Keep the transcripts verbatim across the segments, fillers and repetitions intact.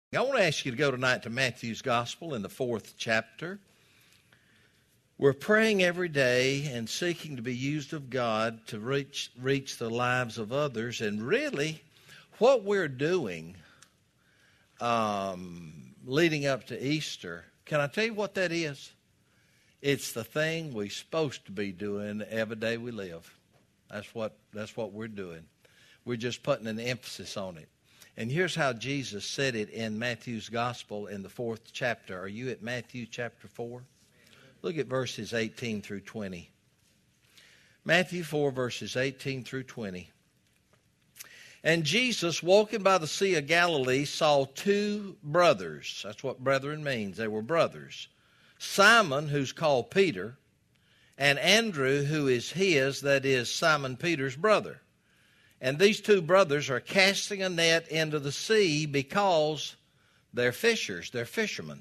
I want to ask you to go tonight to Matthew's Gospel in the fourth chapter. We're praying every day and seeking to be used of God to reach reach the lives of others. And really, what we're doing um, leading up to Easter, can I tell you what that is? It's the thing we're supposed to be doing every day we live. That's what that's what we're doing. We're just putting an emphasis on it. And here's how Jesus said it in Matthew's Gospel in the fourth chapter. Are you at Matthew chapter four? Look at verses eighteen through twenty. Matthew four, verses eighteen through twenty. And Jesus, walking by the Sea of Galilee, saw two brothers. That's what brethren means. They were brothers. Simon, who's called Peter, and Andrew, who is his, that is Simon Peter's brother. And these two brothers are casting a net into the sea because they're fishers, they're fishermen.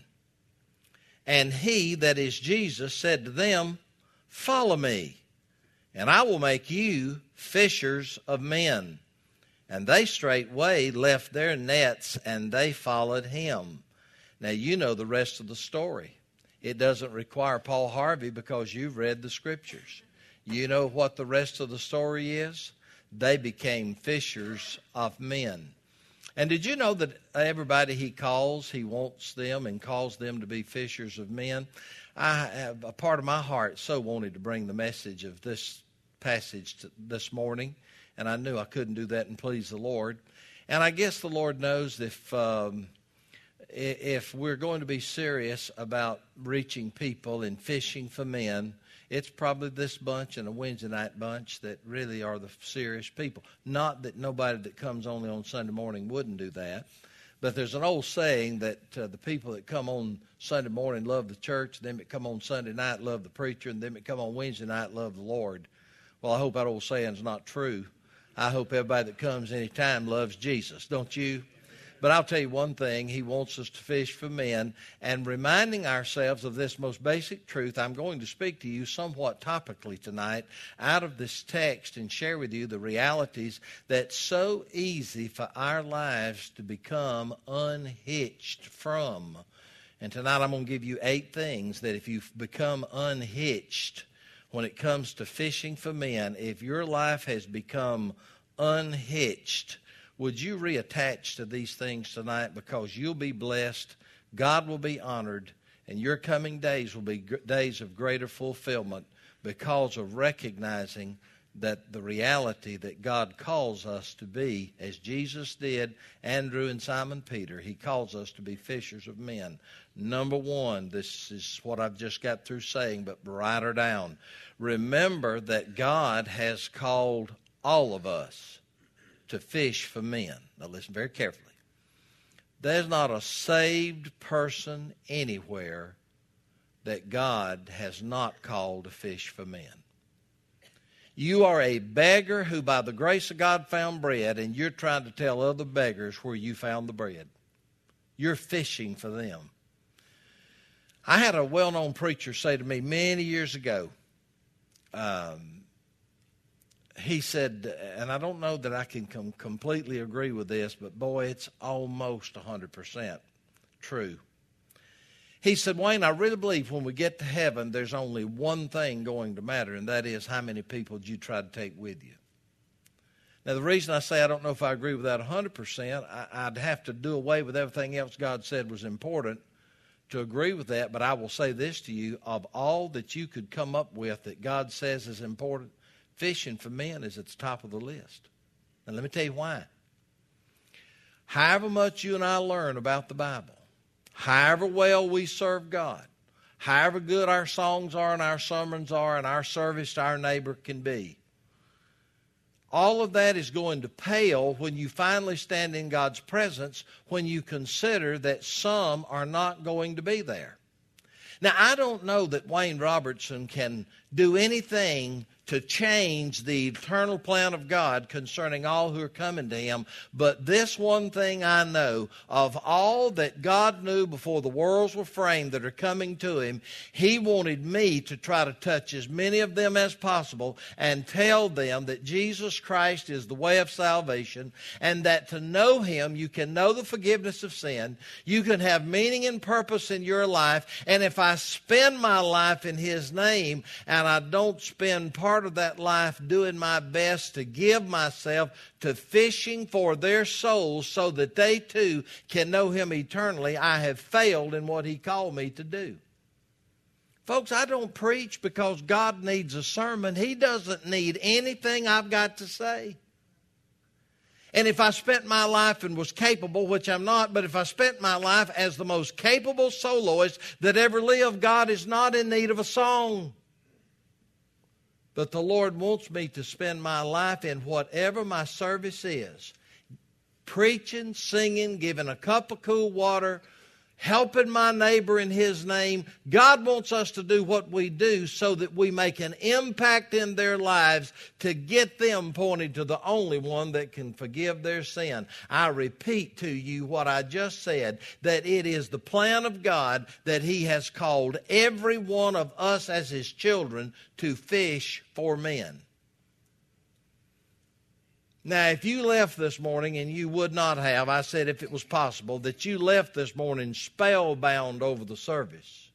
And he, that is Jesus, said to them, "Follow me, and I will make you fishers of men." And they straightway left their nets, and they followed him. Now, you know the rest of the story. It doesn't require Paul Harvey because you've read the Scriptures. You know what the rest of the story is? They became fishers of men. And did you know that everybody he calls, he wants them and calls them to be fishers of men? I have a part of my heart so wanted to bring the message of this passage to this morning, and I knew I couldn't do that and please the Lord. And I guess the Lord knows if um, if we're going to be serious about reaching people and fishing for men, it's probably this bunch and a Wednesday night bunch that really are the serious people. Not that nobody that comes only on Sunday morning wouldn't do that, but there's an old saying that uh, the people that come on Sunday morning love the church, them that come on Sunday night love the preacher, and them that come on Wednesday night love the Lord. Well, I hope that old saying's not true. I hope everybody that comes anytime loves Jesus, don't you? But I'll tell you one thing, he wants us to fish for men, and reminding ourselves of this most basic truth, I'm going to speak to you somewhat topically tonight out of this text and share with you the realities that's so easy for our lives to become unhitched from. And tonight I'm going to give you eight things that if you've become unhitched when it comes to fishing for men, if your life has become unhitched, would you reattach to these things tonight, because you'll be blessed, God will be honored, and your coming days will be days of greater fulfillment because of recognizing that the reality that God calls us to be, as Jesus did, Andrew and Simon Peter, he calls us to be fishers of men. Number one, this is what I've just got through saying, but write her down. Remember that God has called all of us to fish for men. Now listen very carefully. There's not a saved person anywhere that God has not called to fish for men. You are a beggar who by the grace of God found bread, and you're trying to tell other beggars where you found the bread. You're fishing for them. I had a well-known preacher say to me many years ago, um, he said, and I don't know that I can com- completely agree with this, but boy, it's almost one hundred percent true. He said, Wayne, I really believe when we get to heaven, there's only one thing going to matter, and that is how many people did you try to take with you. Now, the reason I say I don't know if I agree with that one hundred percent, I, I'd have to do away with everything else God said was important to agree with that, but I will say this to you, of all that you could come up with that God says is important, fishing for men is at the top of the list. And let me tell you why. However much you and I learn about the Bible, however well we serve God, however good our songs are and our sermons are and our service to our neighbor can be, all of that is going to pale when you finally stand in God's presence, when you consider that some are not going to be there. Now, I don't know that Wayne Robertson can do anything to change the eternal plan of God concerning all who are coming to him. But this one thing I know, of all that God knew before the worlds were framed that are coming to him, he wanted me to try to touch as many of them as possible and tell them that Jesus Christ is the way of salvation, and that to know him, you can know the forgiveness of sin, you can have meaning and purpose in your life, and if I spend my life in his name and I don't spend part of that life doing my best to give myself to fishing for their souls so that they too can know him eternally, I have failed in what he called me to do. Folks, I don't preach because God needs a sermon. He doesn't need anything I've got to say. And if I spent my life and was capable, which I'm not, but if I spent my life as the most capable soloist that ever lived, God is not in need of a song. But the Lord wants me to spend my life in whatever my service is. Preaching, singing, giving a cup of cool water, helping my neighbor in his name. God wants us to do what we do so that we make an impact in their lives to get them pointed to the only one that can forgive their sin. I repeat to you what I just said, that it is the plan of God that he has called every one of us as his children to fish for men. Now, if you left this morning, and you would not have, I said if it was possible, that you left this morning spellbound over the service,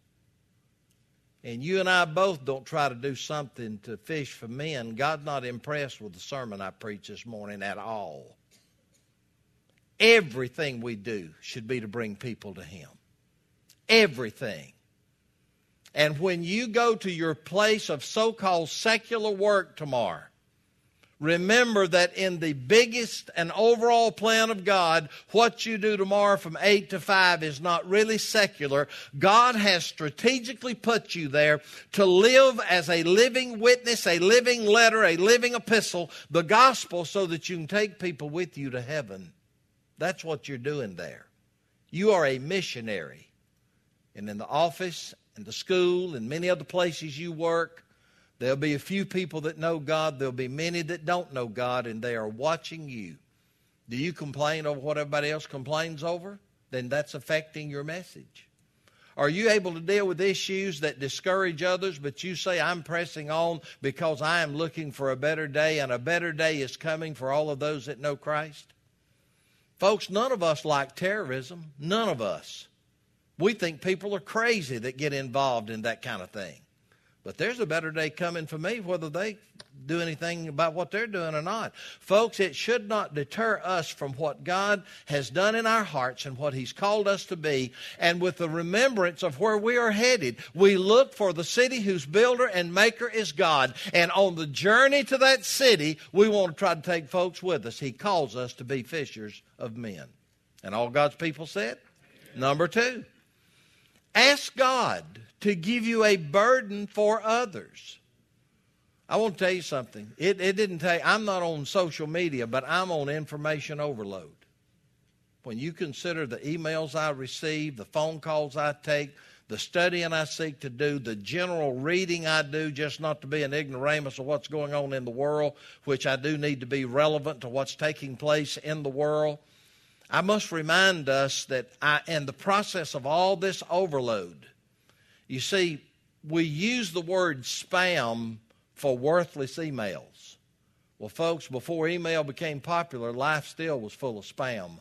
and you and I both don't try to do something to fish for men, God's not impressed with the sermon I preached this morning at all. Everything we do should be to bring people to him. Everything. And when you go to your place of so-called secular work tomorrow, remember that in the biggest and overall plan of God, what you do tomorrow from eight to five is not really secular. God has strategically put you there to live as a living witness, a living letter, a living epistle, the gospel, so that you can take people with you to heaven. That's what you're doing there. You are a missionary. And in the office, in the school, and many other places you work, there'll be a few people that know God. There'll be many that don't know God, and they are watching you. Do you complain over what everybody else complains over? Then that's affecting your message. Are you able to deal with issues that discourage others, but you say, I'm pressing on because I am looking for a better day, and a better day is coming for all of those that know Christ? Folks, none of us like terrorism. None of us. We think people are crazy that get involved in that kind of thing. But there's a better day coming for me, whether they do anything about what they're doing or not. Folks, it should not deter us from what God has done in our hearts and what he's called us to be. And with the remembrance of where we are headed, we look for the city whose builder and maker is God. And on the journey to that city, we want to try to take folks with us. He calls us to be fishers of men. And all God's people said? Number two, ask God to give you a burden for others. I want to tell you something. It, it didn't take, I'm not on social media, but I'm on information overload. When you consider the emails I receive, the phone calls I take, the studying I seek to do, the general reading I do, just not to be an ignoramus of what's going on in the world, which I do need to be relevant to what's taking place in the world, I must remind us that I, in the process of all this overload, you see, we use the word spam for worthless emails. Well, folks, before email became popular, life still was full of spam.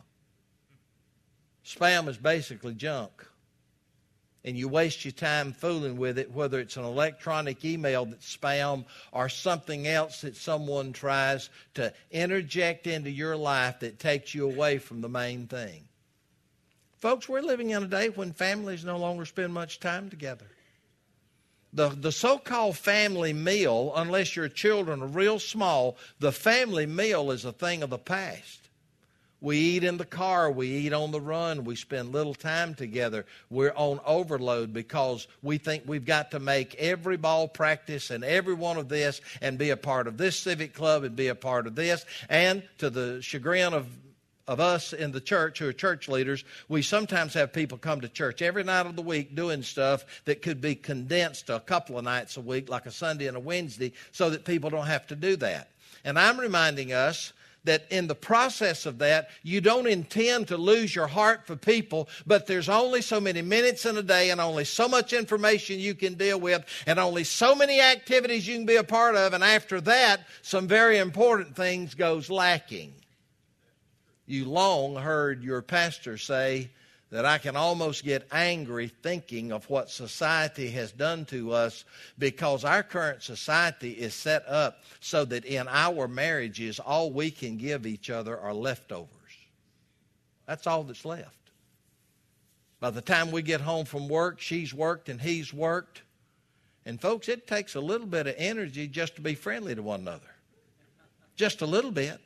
Spam is basically junk. And you waste your time fooling with it, whether it's an electronic email that's spam or something else that someone tries to interject into your life that takes you away from the main thing. Folks, we're living in a day when families no longer spend much time together. The, the so-called family meal, unless your children are real small, the family meal is a thing of the past. We eat in the car. We eat on the run. We spend little time together. We're on overload because we think we've got to make every ball practice and every one of this and be a part of this civic club and be a part of this. And to the chagrin of of us in the church who are church leaders, we sometimes have people come to church every night of the week doing stuff that could be condensed to a couple of nights a week, like a Sunday and a Wednesday, so that people don't have to do that. And I'm reminding us that in the process of that, you don't intend to lose your heart for people, but there's only so many minutes in a day and only so much information you can deal with and only so many activities you can be a part of, and after that, some very important things goes lacking. You long heard your pastor say that I can almost get angry thinking of what society has done to us, because our current society is set up so that in our marriages, all we can give each other are leftovers. That's all that's left. By the time we get home from work, she's worked and he's worked. And folks, it takes a little bit of energy just to be friendly to one another. Just a little bit.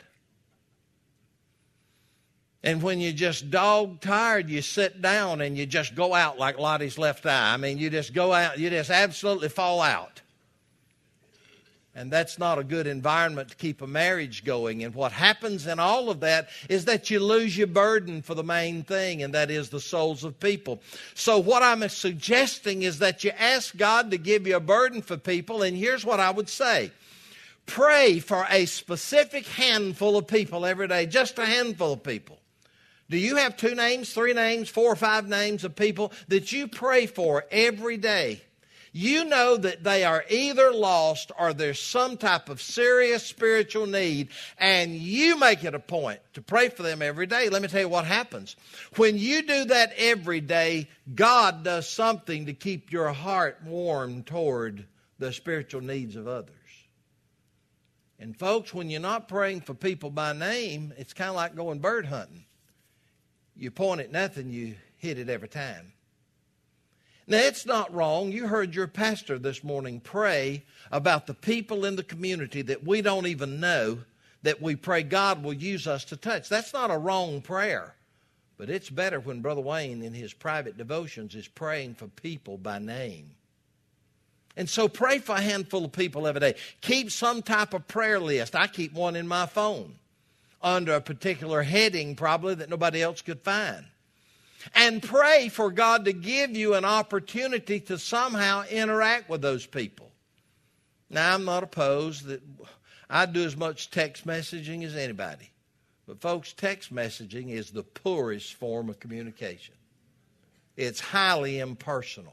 And when you're just dog tired, you sit down and you just go out like Lottie's left eye. I mean, you just go out, you just absolutely fall out. And that's not a good environment to keep a marriage going. And what happens in all of that is that you lose your burden for the main thing, and that is the souls of people. So what I'm suggesting is that you ask God to give you a burden for people, and here's what I would say. Pray for a specific handful of people every day, just a handful of people. Do you have two names, three names, four or five names of people that you pray for every day? You know that they are either lost or there's some type of serious spiritual need, and you make it a point to pray for them every day. Let me tell you what happens. When you do that every day, God does something to keep your heart warm toward the spiritual needs of others. And folks, when you're not praying for people by name, it's kind of like going bird hunting. You point at nothing, you hit it every time. Now, it's not wrong. You heard your pastor this morning pray about the people in the community that we don't even know, that we pray God will use us to touch. That's not a wrong prayer. But it's better when Brother Wayne in his private devotions is praying for people by name. And so pray for a handful of people every day. Keep some type of prayer list. I keep one in my phone under a particular heading probably that nobody else could find. And pray for God to give you an opportunity to somehow interact with those people. Now, I'm not opposed that I do as much text messaging as anybody. But folks, text messaging is the poorest form of communication. It's highly impersonal.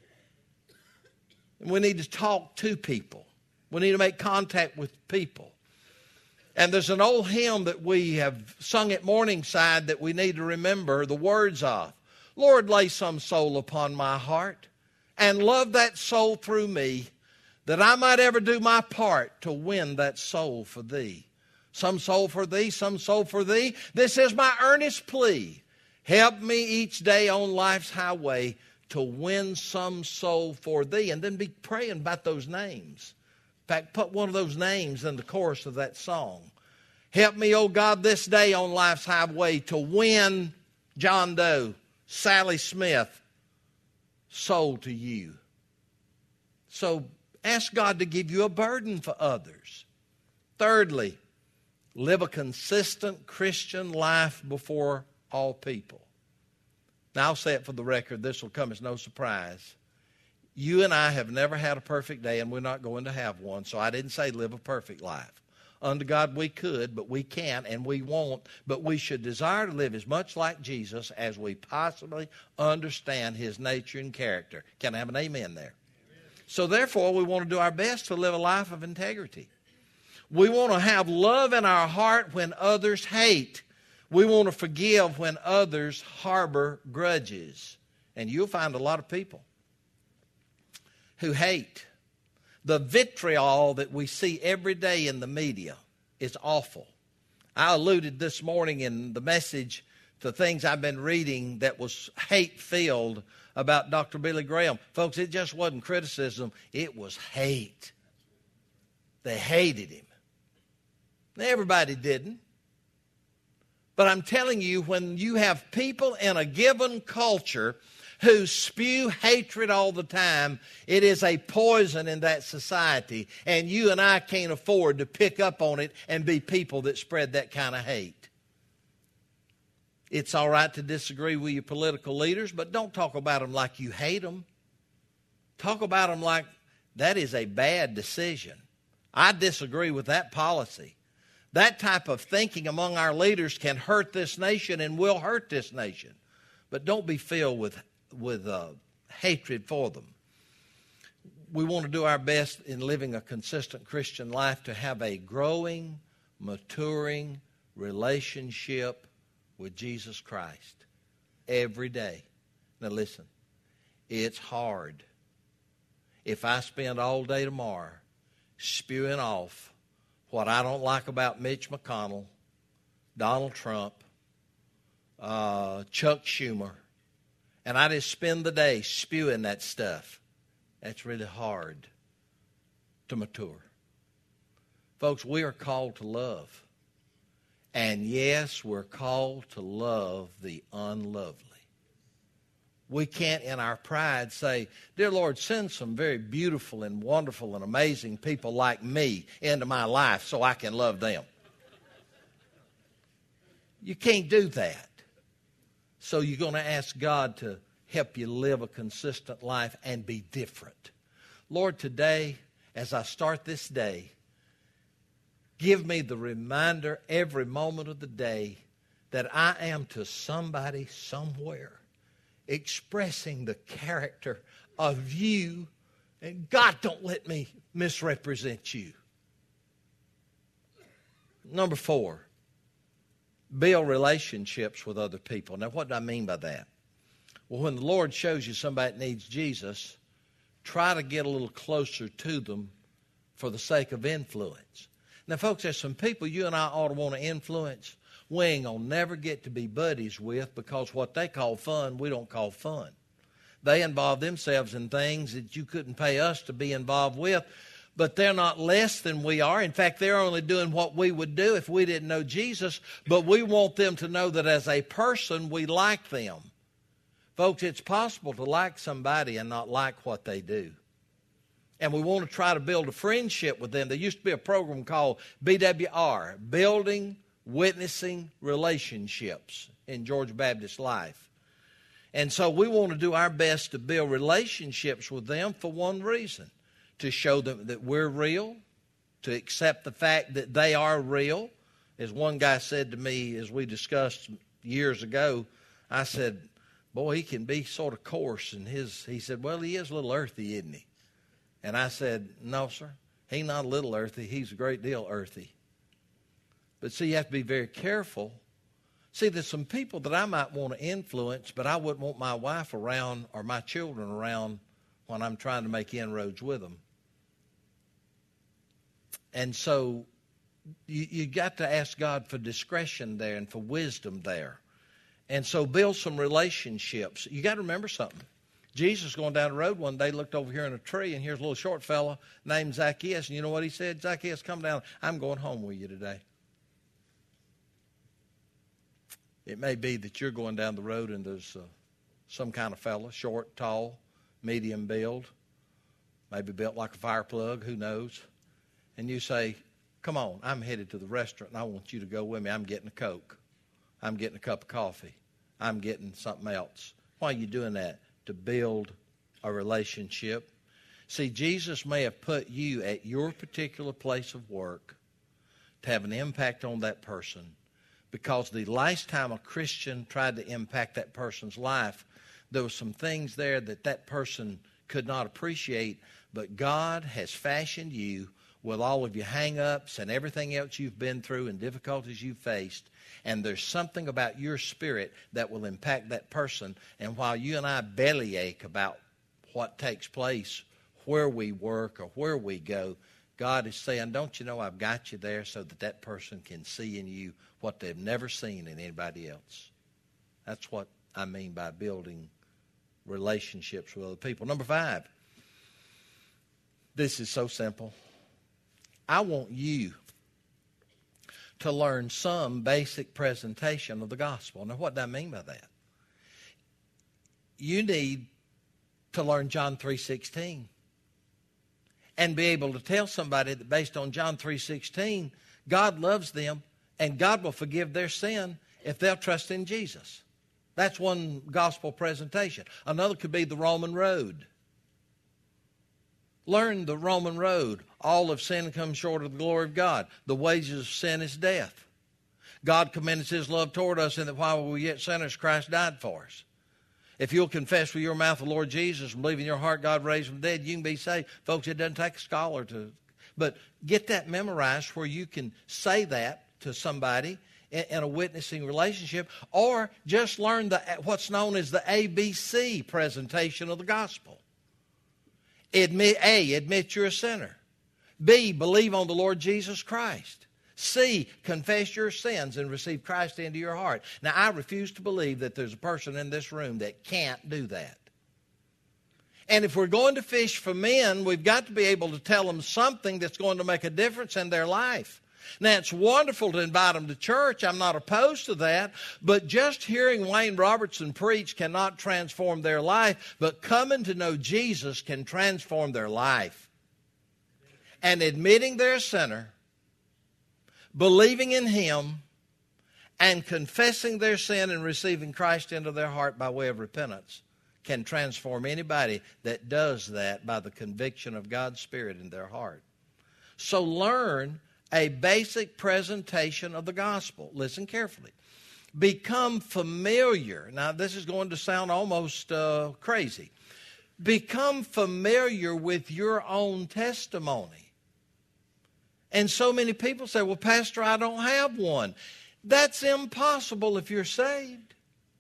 And we need to talk to people. We need to make contact with people. And there's an old hymn that we have sung at Morningside that we need to remember the words of. Lord, lay some soul upon my heart and love that soul through me, that I might ever do my part to win that soul for thee. Some soul for thee, some soul for thee. This is my earnest plea. Help me each day on life's highway to win some soul for thee. And then be praying about those names. In fact, put one of those names in the chorus of that song. Help me, oh God, this day on life's highway to win John Doe, Sally Smith, soul to you. So ask God to give you a burden for others. Thirdly, live a consistent Christian life before all people. Now, I'll say it for the record. This will come as no surprise. You and I have never had a perfect day, and we're not going to have one. So I didn't say live a perfect life. Under God we could, but we can't and we won't. But we should desire to live as much like Jesus as we possibly understand his nature and character. Can I have an amen there? Amen. So therefore, we want to do our best to live a life of integrity. We want to have love in our heart when others hate. We want to forgive when others harbor grudges. And you'll find a lot of people who hate. The vitriol that we see every day in the media is awful. I alluded this morning in the message to things I've been reading that was hate-filled about Doctor Billy Graham. Folks, it just wasn't criticism. It was hate. They hated him. Everybody didn't. But I'm telling you, when you have people in a given culture who spew hatred all the time, it is a poison in that society. And you and I can't afford to pick up on it and be people that spread that kind of hate. It's all right to disagree with your political leaders, but don't talk about them like you hate them. Talk about them like that is a bad decision. I disagree with that policy. That type of thinking among our leaders can hurt this nation and will hurt this nation. But don't be filled with, with uh, hatred for them. We want to do our best in living a consistent Christian life to have a growing, maturing relationship with Jesus Christ every day. Now listen, it's hard. If I spend all day tomorrow spewing off what I don't like about Mitch McConnell, Donald Trump, uh, Chuck Schumer, and I just spend the day spewing that stuff, that's really hard to mature. Folks, we are called to love. And yes, we're called to love the unlovely. We can't in our pride say, dear Lord, send some very beautiful and wonderful and amazing people like me into my life so I can love them. You can't do that. So you're going to ask God to help you live a consistent life and be different. Lord, today, as I start this day, give me the reminder every moment of the day that I am to somebody somewhere expressing the character of you. And God, don't let me misrepresent you. Number four, build relationships with other people. Now, what do I mean by that? Well, when the Lord shows you somebody that needs Jesus, try to get a little closer to them for the sake of influence. Now, folks, there's some people you and I ought to want to influence. We ain't going to never get to be buddies with because what they call fun, we don't call fun. They involve themselves in things that you couldn't pay us to be involved with, but they're not less than we are. In fact, they're only doing what we would do if we didn't know Jesus, but we want them to know that as a person, we like them. Folks, it's possible to like somebody and not like what they do. And we want to try to build a friendship with them. There used to be a program called B W R, Building Witnessing Relationships in Georgia Baptist Life. And so we want to do our best to build relationships with them for one reason, to show them that we're real, to accept the fact that they are real. As one guy said to me as we discussed years ago, I said, boy, he can be sort of coarse. And his, he said, well, he is a little earthy, isn't he? And I said, no, sir, he's not a little earthy. He's a great deal earthy. But see, you have to be very careful. See, there's some people that I might want to influence, but I wouldn't want my wife around or my children around when I'm trying to make inroads with them. And so you, you got to ask God for discretion there and for wisdom there. And so build some relationships. You got to remember something. Jesus going down the road one day, looked over here in a tree, and here's a little short fella named Zacchaeus. And you know what he said? Zacchaeus, come down. I'm going home with you today. It may be that you're going down the road and there's uh, some kind of fella, short, tall, medium build, maybe built like a fire plug, who knows. And you say, come on, I'm headed to the restaurant and I want you to go with me. I'm getting a Coke. I'm getting a cup of coffee. I'm getting something else. Why are you doing that? To build a relationship. See, Jesus may have put you at your particular place of work to have an impact on that person, because the last time a Christian tried to impact that person's life, there were some things there that that person could not appreciate, but God has fashioned you with all of your hang-ups and everything else you've been through and difficulties you've faced, and there's something about your spirit that will impact that person. And while you and I bellyache about what takes place, where we work or where we go, God is saying, don't you know I've got you there so that that person can see in you what they've never seen in anybody else. That's what I mean by building relationships with other people. Number five, this is so simple. I want you to learn some basic presentation of the gospel. Now, what do I mean by that? You need to learn John three sixteen and be able to tell somebody that based on John three sixteen, God loves them and God will forgive their sin if they'll trust in Jesus. That's one gospel presentation. Another could be the Roman road. Learn the Roman road. All of sin comes short of the glory of God. The wages of sin is death. God commended his love toward us in that while we were yet sinners, Christ died for us. If you'll confess with your mouth the Lord Jesus and believe in your heart God raised from the dead, you can be saved. Folks, it doesn't take a scholar to, but get that memorized where you can say that to somebody in, in a witnessing relationship, or just learn the what's known as the A B C presentation of the gospel. Admit, A, admit you're a sinner. B, believe on the Lord Jesus Christ. C, confess your sins and receive Christ into your heart. Now, I refuse to believe that there's a person in this room that can't do that. And if we're going to fish for men, we've got to be able to tell them something that's going to make a difference in their life. Now, it's wonderful to invite them to church. I'm not opposed to that. But just hearing Wayne Robertson preach cannot transform their life. But coming to know Jesus can transform their life. And admitting they're a sinner, believing in him, and confessing their sin and receiving Christ into their heart by way of repentance can transform anybody that does that by the conviction of God's Spirit in their heart. So learn a basic presentation of the gospel. Listen carefully. Become familiar. Now, this is going to sound almost uh, crazy. Become familiar with your own testimony. And so many people say, well, Pastor, I don't have one. That's impossible if you're saved.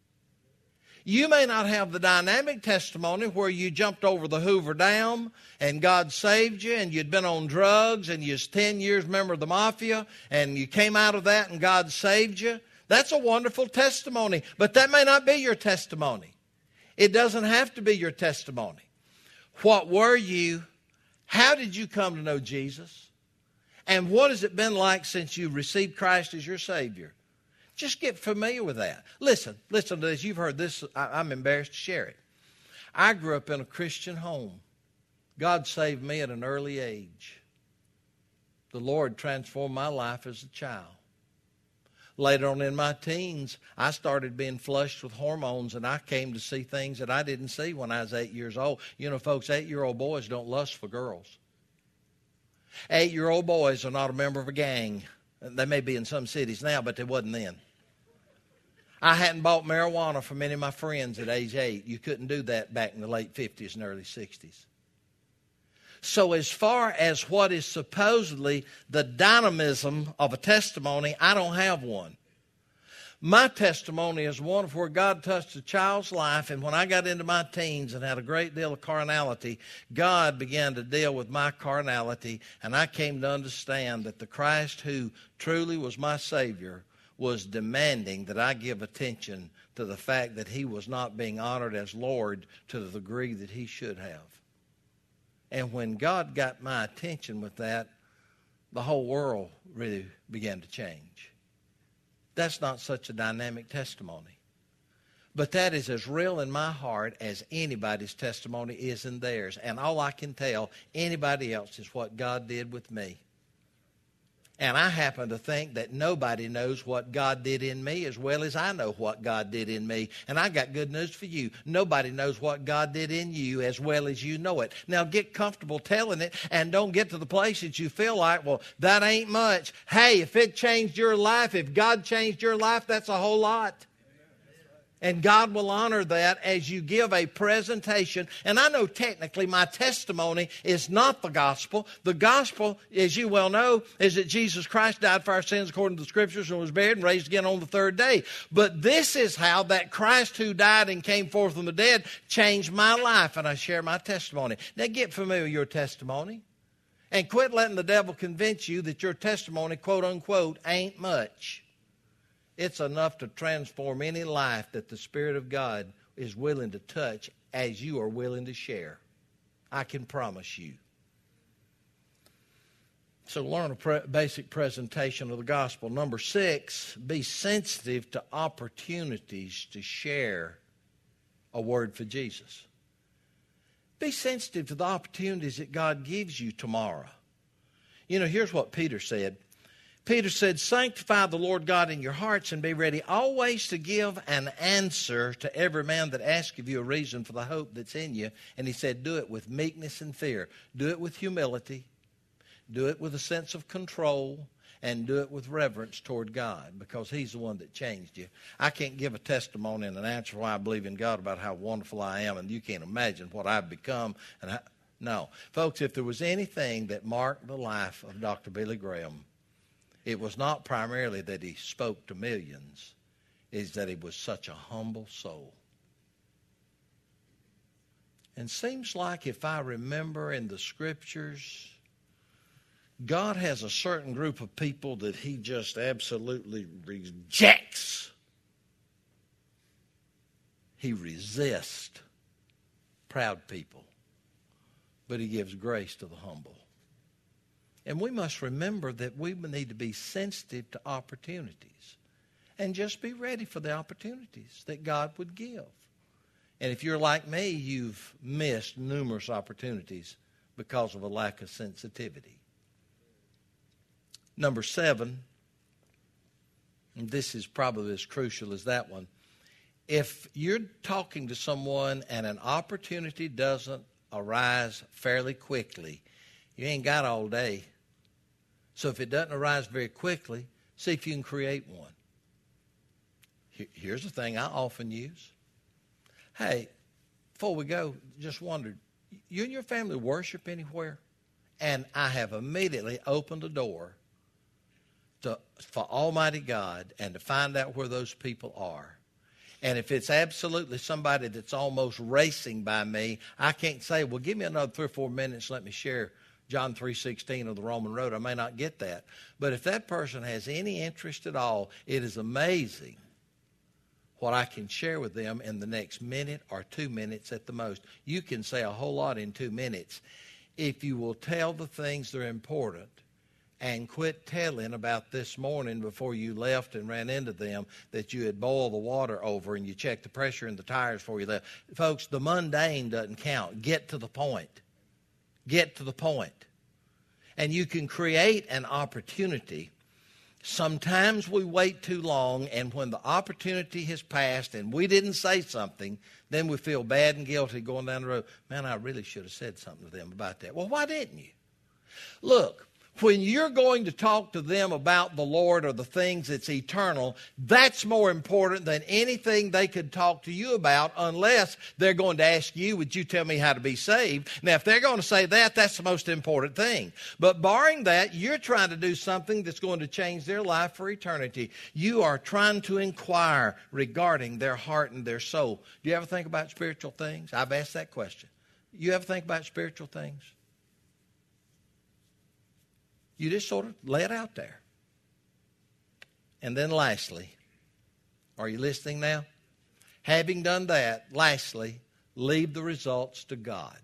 You may not have the dynamic testimony where you jumped over the Hoover Dam and God saved you, and you'd been on drugs and you was ten years member of the mafia and you came out of that and God saved you. That's a wonderful testimony, but that may not be your testimony. It doesn't have to be your testimony. What were you? How did you come to know Jesus? And what has it been like since you received Christ as your Savior? Just get familiar with that. Listen, listen to this. You've heard this. I, I'm embarrassed to share it. I grew up in a Christian home. God saved me at an early age. The Lord transformed my life as a child. Later on in my teens, I started being flushed with hormones, and I came to see things that I didn't see when I was eight years old. You know, folks, eight-year-old boys don't lust for girls. Eight-year-old boys are not a member of a gang. They may be in some cities now, but they wasn't then. I hadn't bought marijuana for many of my friends at age eight. You couldn't do that back in the late fifties and early sixties. So as far as what is supposedly the dynamism of a testimony, I don't have one. My testimony is one of where God touched a child's life, and when I got into my teens and had a great deal of carnality, God began to deal with my carnality, and I came to understand that the Christ who truly was my Savior was demanding that I give attention to the fact that he was not being honored as Lord to the degree that he should have. And when God got my attention with that, the whole world really began to change. That's not such a dynamic testimony. But that is as real in my heart as anybody's testimony is in theirs. And all I can tell anybody else is what God did with me. And I happen to think that nobody knows what God did in me as well as I know what God did in me. And I got good news for you. Nobody knows what God did in you as well as you know it. Now get comfortable telling it, and don't get to the place that you feel like, well, that ain't much. Hey, if it changed your life, if God changed your life, that's a whole lot. And God will honor that as you give a presentation. And I know technically my testimony is not the gospel. The gospel, as you well know, is that Jesus Christ died for our sins according to the Scriptures and was buried and raised again on the third day. But this is how that Christ who died and came forth from the dead changed my life, and I share my testimony. Now get familiar with your testimony. And quit letting the devil convince you that your testimony, quote unquote, ain't much. It's enough to transform any life that the Spirit of God is willing to touch as you are willing to share. I can promise you. So learn a pre- basic presentation of the gospel. Number six, be sensitive to opportunities to share a word for Jesus. Be sensitive to the opportunities that God gives you tomorrow. You know, here's what Peter said. Peter said, sanctify the Lord God in your hearts and be ready always to give an answer to every man that asks of you a reason for the hope that's in you. And he said, do it with meekness and fear. Do it with humility. Do it with a sense of control. And do it with reverence toward God, because he's the one that changed you. I can't give a testimony and an answer why I believe in God about how wonderful I am, and you can't imagine what I've become. And how, no. Folks, if there was anything that marked the life of Doctor Billy Graham, it was not primarily that he spoke to millions. It's that he was such a humble soul. And seems like if I remember in the Scriptures, God has a certain group of people that he just absolutely rejects. He resists proud people, but he gives grace to the humble. And we must remember that we need to be sensitive to opportunities and just be ready for the opportunities that God would give. And if you're like me, you've missed numerous opportunities because of a lack of sensitivity. Number seven, and this is probably as crucial as that one. If you're talking to someone and an opportunity doesn't arise fairly quickly, you ain't got all day. So if it doesn't arise very quickly, see if you can create one. Here's the thing I often use. Hey, before we go, just wondered, you and your family worship anywhere? And I have immediately opened the door to, for Almighty God and to find out where those people are. And if it's absolutely somebody that's almost racing by me, I can't say, well, give me another three or four minutes, let me share John three sixteen of the Roman Road. I may not get that. But if that person has any interest at all, it is amazing what I can share with them in the next minute or two minutes at the most. You can say a whole lot in two minutes if you will tell the things that are important and quit telling about this morning before you left and ran into them that you had boiled the water over and you checked the pressure in the tires before you left. Folks, the mundane doesn't count. Get to the point. Get to the point. And you can create an opportunity. Sometimes we wait too long, and when the opportunity has passed and we didn't say something, then we feel bad and guilty going down the road. Man, I really should have said something to them about that. Well, why didn't you? Look, when you're going to talk to them about the Lord or the things that's eternal, that's more important than anything they could talk to you about, unless they're going to ask you, would you tell me how to be saved? Now, if they're going to say that, that's the most important thing. But barring that, you're trying to do something that's going to change their life for eternity. You are trying to inquire regarding their heart and their soul. Do you ever think about spiritual things? I've asked that question. You ever think about spiritual things? You just sort of lay it out there. And then lastly, are you listening now? Having done that, lastly, leave the results to God.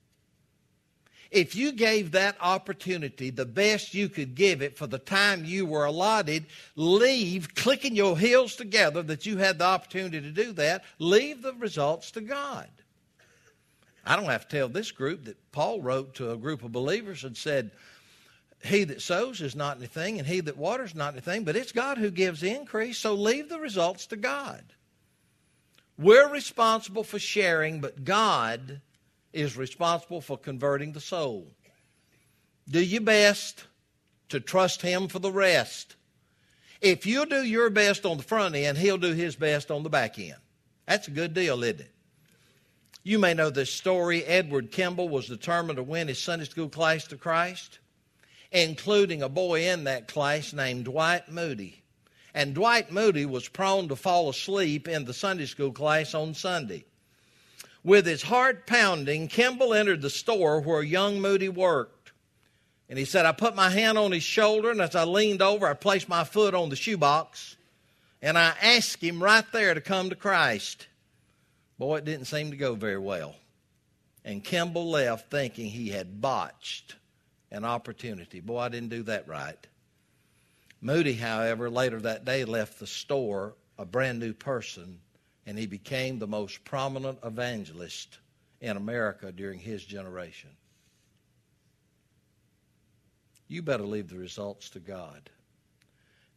If you gave that opportunity the best you could give it for the time you were allotted, leave, clicking your heels together that you had the opportunity to do that, leave the results to God. I don't have to tell this group that Paul wrote to a group of believers and said, he that sows is not anything, and he that waters not anything, but it's God who gives the increase, so leave the results to God. We're responsible for sharing, but God is responsible for converting the soul. Do your best to trust him for the rest. If you do your best on the front end, he'll do his best on the back end. That's a good deal, isn't it? You may know this story. Edward Kimball was determined to win his Sunday school class to Christ, including a boy in that class named Dwight Moody. And Dwight Moody was prone to fall asleep in the Sunday school class on Sunday. With his heart pounding, Kimball entered the store where young Moody worked. And he said, I put my hand on his shoulder, and as I leaned over, I placed my foot on the shoebox, and I asked him right there to come to Christ. Boy, it didn't seem to go very well. And Kimball left thinking he had botched an opportunity. Boy, I didn't do that right. Moody, however, later that day left the store a brand new person, and he became the most prominent evangelist in America during his generation. You better leave the results to God.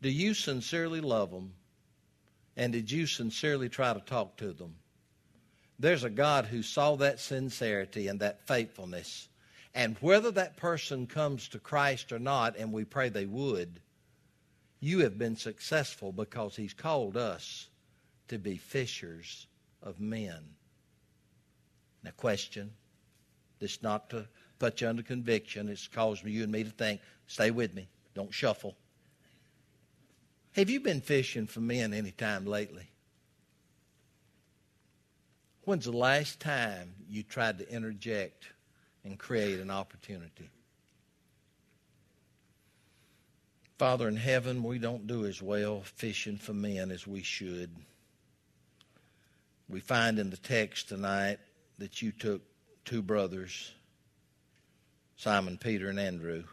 Do you sincerely love them? And did you sincerely try to talk to them? There's a God who saw that sincerity and that faithfulness. And whether that person comes to Christ or not, and we pray they would, you have been successful because he's called us to be fishers of men. Now, question, this is not to put you under conviction. It's causing you and me to think. Stay with me. Don't shuffle. Have you been fishing for men any time lately? When's the last time you tried to interject and create an opportunity? Father in heaven, we don't do as well fishing for men as we should. We find in the text tonight that you took two brothers, Simon, Peter, and Andrew,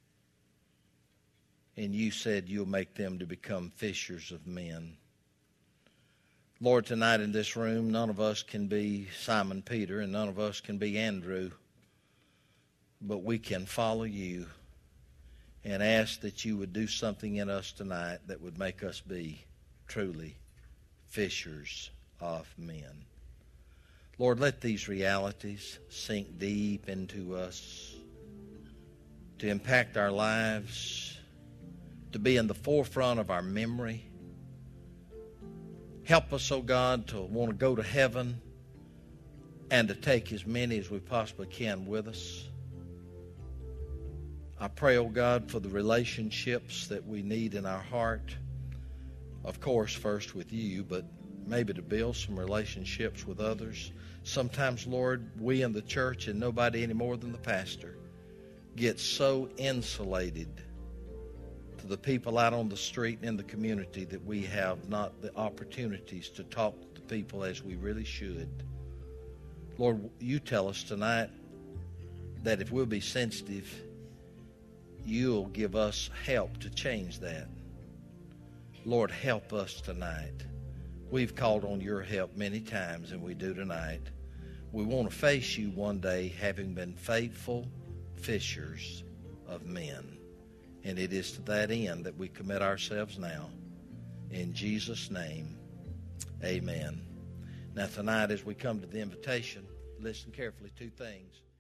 and you said you'll make them to become fishers of men. Lord, tonight in this room, none of us can be Simon Peter and none of us can be Andrew, but we can follow you and ask that you would do something in us tonight that would make us be truly fishers of men. Lord, let these realities sink deep into us to impact our lives, to be in the forefront of our memory. Help us, oh God, to want to go to heaven and to take as many as we possibly can with us. I pray, oh God, for the relationships that we need in our heart. Of course, first with you, but maybe to build some relationships with others. Sometimes, Lord, we in the church and nobody any more than the pastor get so insulated to the people out on the street and in the community that we have not the opportunities to talk to people as we really should. Lord, you tell us tonight that if we'll be sensitive, you'll give us help to change that. Lord, help us tonight. We've called on your help many times, and we do tonight. We want to face you one day having been faithful fishers of men. And it is to that end that we commit ourselves now. In Jesus' name, amen. Now tonight as we come to the invitation, listen carefully. Two things.